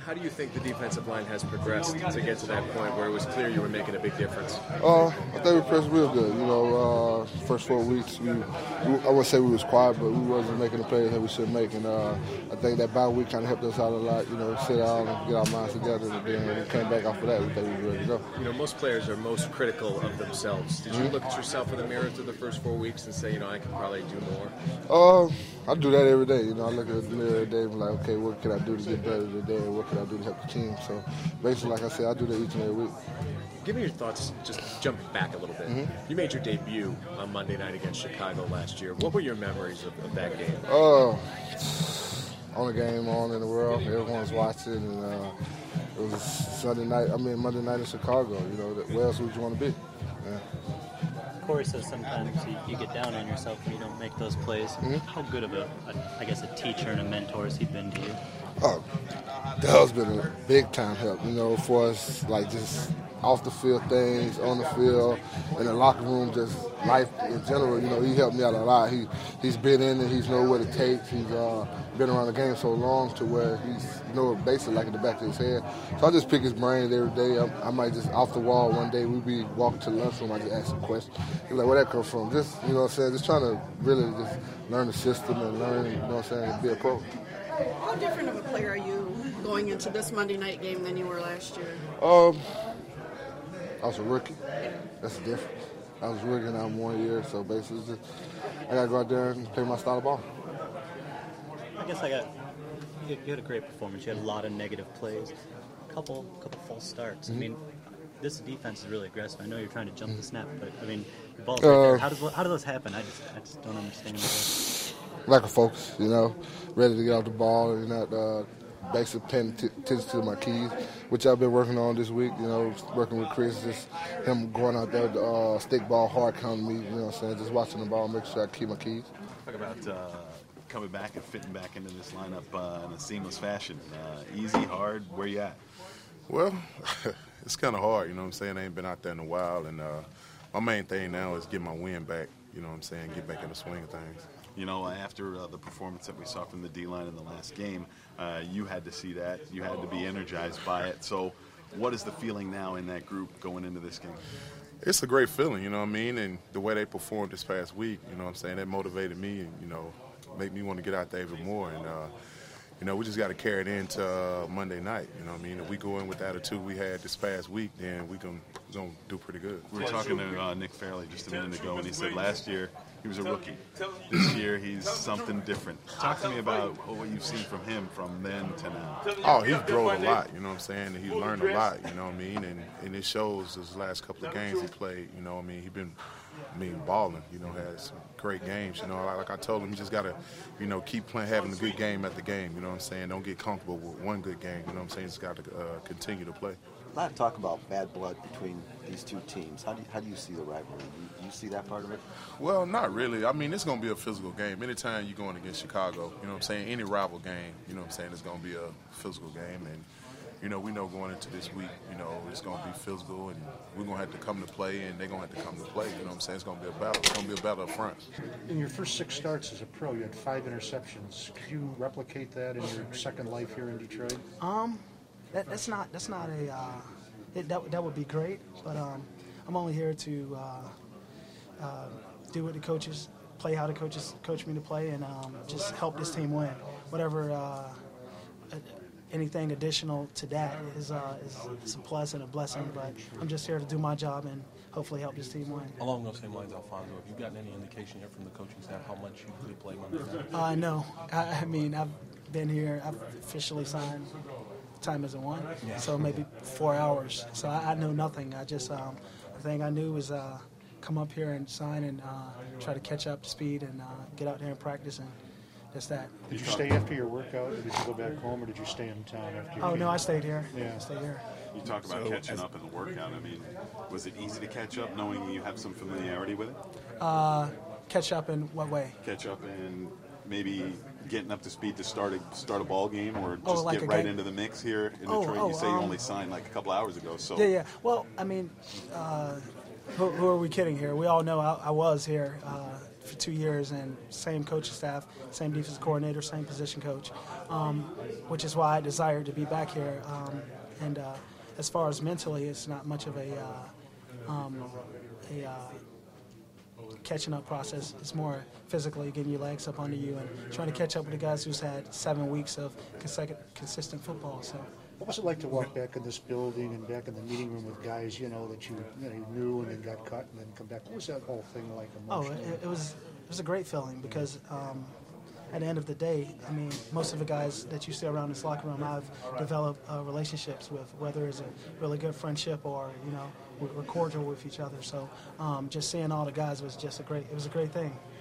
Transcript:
How do you think the defensive line has progressed to get to that point where it was clear you were making a big difference? I think we pressed real good. First 4 weeks, I wouldn't say we was quiet, but we wasn't making the plays that we should make. And I think that bye week kind of helped us out a lot. Sit down and get our minds together. And then when we came back off of that, we think we were ready to go. Most players are most critical of themselves. Did you look at yourself in the mirror through the first 4 weeks and say, I can probably do more? I do that every day. I look at the mirror every day and be like, okay, what can I do to get better today? What can I do to help the team? So basically, like I said, I do that each and every week. Give me your thoughts, just jump back a little bit. You made your debut on Monday night against Chicago last year. What were your memories of that game? Only game on in the world. Everyone's watching. And it was Monday night in Chicago. Where else would you want to be? Yeah. Corey says sometimes you get down on yourself when you don't make those plays. How good of a teacher and a mentor has he been to you? Dale's been a big-time help, for us, like just off the field things, on the field, in the locker room, just life in general. He helped me out a lot. He's been in it. He's know what it takes. He's been around the game so long to where he's basically like in the back of his head. So I just pick his brain every day. I might just off the wall one day. We'd be walking to the lunchroom. I just ask him questions. He's like, where that come from? Just, just trying to really just learn the system and learn, be a pro. How different of a player are you going into this Monday night game than you were last year? I was a rookie. That's the difference. I was a rookie and I'm 1 year, so basically I got to go out there and play my style of ball. I guess you had a great performance. You had a lot of negative plays, a couple false starts. This defense is really aggressive. I know you're trying to jump the snap, but your ball's right there. How do those happen? I just don't understand. Lack of focus, ready to get off the ball and not basically paying attention to my keys, which I've been working on this week, working with Chris, just him going out there, stick ball hard counting me, just watching the ball, making sure I keep my keys. Talk about coming back and fitting back into this lineup in a seamless fashion. Easy, hard, where you at? Well, it's kind of hard, I ain't been out there in a while, and my main thing now is get my wind back, get back in the swing of things. After the performance that we saw from the D-line in the last game, you had to see that. You had to be energized by it. So what is the feeling now in that group going into this game? It's a great feeling, and the way they performed this past week, that motivated me and, made me want to get out there even more. And, we just got to carry it into Monday night, If we go in with the attitude we had this past week, then we're going to do pretty good. We were talking to Nick Fairley just a minute ago, and he said last year he was a rookie. This year he's something different. Talk to me about what you've seen from him from then to now. Oh, he's grown a lot, and he's learned a lot, and it shows his last couple of games he played, he's been balling, had some great games, like I told him, he just got to, keep playing, having a good game at the game, don't get comfortable with one good game, just got to continue to play. A lot of talk about bad blood between these two teams. How do you see the rivalry? Do you see that part of it? Well, not really. It's going to be a physical game. Anytime you're going against Chicago, any rival game, it's going to be a physical game. And, we know going into this week, it's going to be physical, and we're going to have to come to play, and they're going to have to come to play. It's going to be a battle. It's going to be a battle up front. In your first 6 starts as a pro, you had 5 interceptions. Could you replicate that in your second life here in Detroit? That's not a that would be great, but I'm only here to do what the coaches play, how the coaches coach me to play, and just help this team win. Whatever anything additional to that is a plus and a blessing, but I'm just here to do my job and hopefully help this team win. Along those same lines, Alfonso, have you gotten any indication yet from the coaching staff how much you could play Monday night? No. I've been here. I've officially signed. Time isn't one, so maybe 4 hours. So I know nothing. I just the thing I knew was come up here and sign and try to catch up to speed and get out there and practice, and that's that. Did you stay after your workout, or did you go back home, or did you stay in town after? Oh no, I stayed here. Yeah, I stayed here. You talk about catching up in the workout. Was it easy to catch up, knowing you have some familiarity with it? Catch up in what way? Catch up in maybe getting up to speed to start a ball game, or just like get right into the mix here in Detroit? You say you only signed like a couple hours ago. So yeah. Well, who are we kidding here? We all know I was here for 2 years, and same coaching staff, same defensive coordinator, same position coach, which is why I desired to be back here. And as far as mentally, it's not much of a catching up process. It's more physically getting your legs up under you and trying to catch up with the guys who's had 7 weeks of consistent football. So. What was it like to walk back in this building and back in the meeting room with guys, that you knew and then got cut and then come back? What was that whole thing like emotionally? It was a great feeling because at the end of the day, I mean, most of the guys that you see around this locker room, I've developed relationships with, whether it's a really good friendship or, we're cordial with each other. So just seeing all the guys was just a great thing.